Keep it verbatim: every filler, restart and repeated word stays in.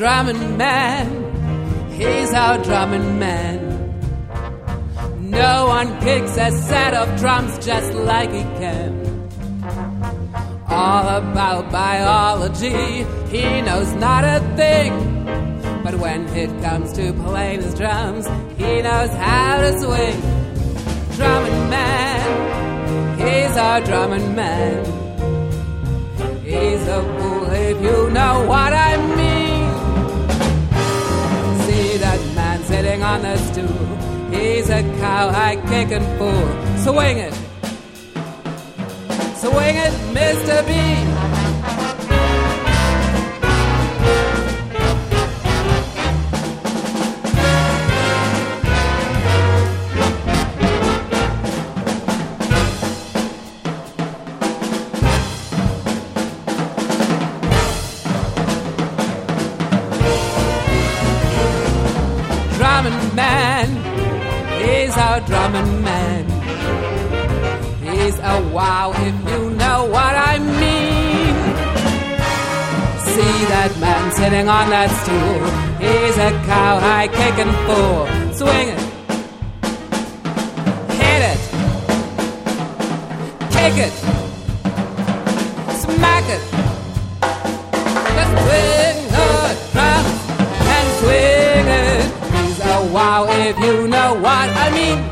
drumming man, he's our drumming man. No one kicks a set of drums just like he can. All about biology, he knows not a thing. But when it comes to playing his drums, he knows how to swing. Drumming man, he's our drumming man. He's a fool if you know what I mean. See that man sitting on the stool, he's a cowhide kicking fool. Swing it, swing it, Mister B. Drumming man, he's our drumming man. He's a wow if you know what I mean. See that man sitting on that stool, he's a cowhide kicking fool. Swing it, hit it, kick it, smack it. Just swing the drums and swing it. He's a wow if you know what I mean.